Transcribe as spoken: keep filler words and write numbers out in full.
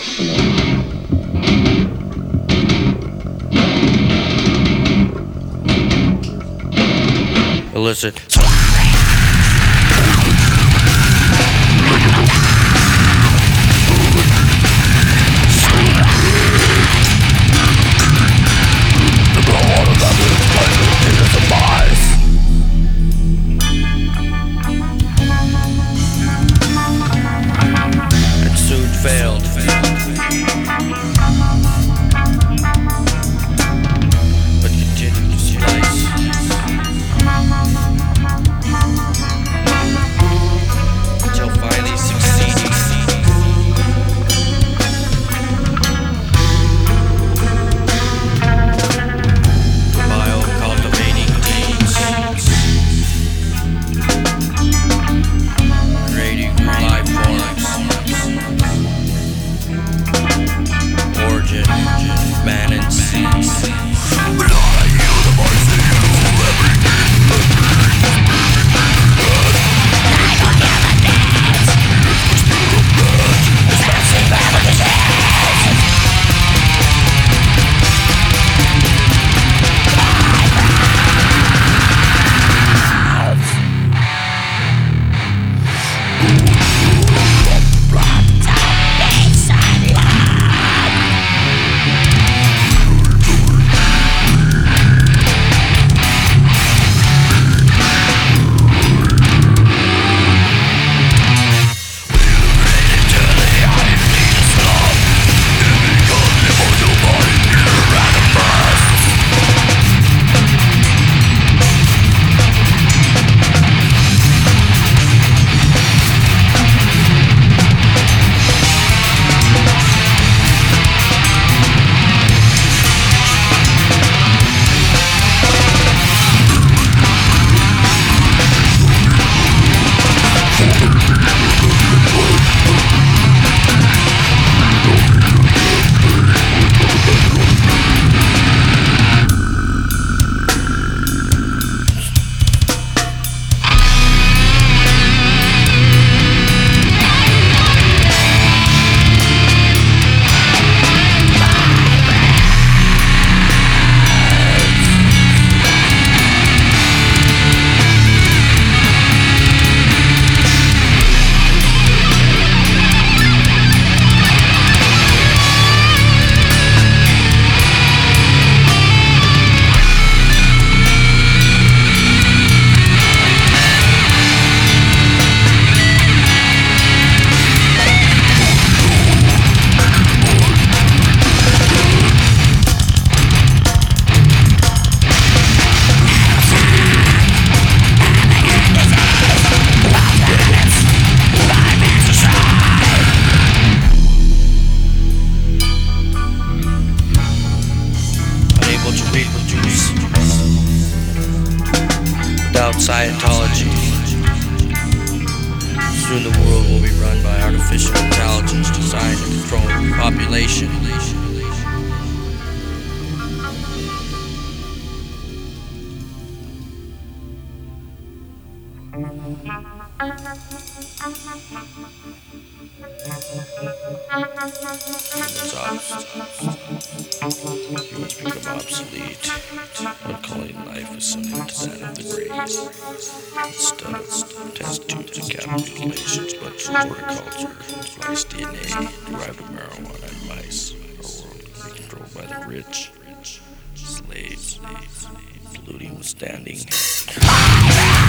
Illicit. And soon failed. But continued to slice. Until finally succeeding. Bio-cultivating teams. Creating life forms. Origin, man and seeds. Without Scientology, soon the world will be run by artificial intelligence designed to control the population. Humans become obsolete, but calling life is similar to that of the graves. Instead of test tubes and chemical relations, but horticulture, splice D N A, derived from marijuana and mice. Our world is controlled by the rich, slaves, polluting withstanding.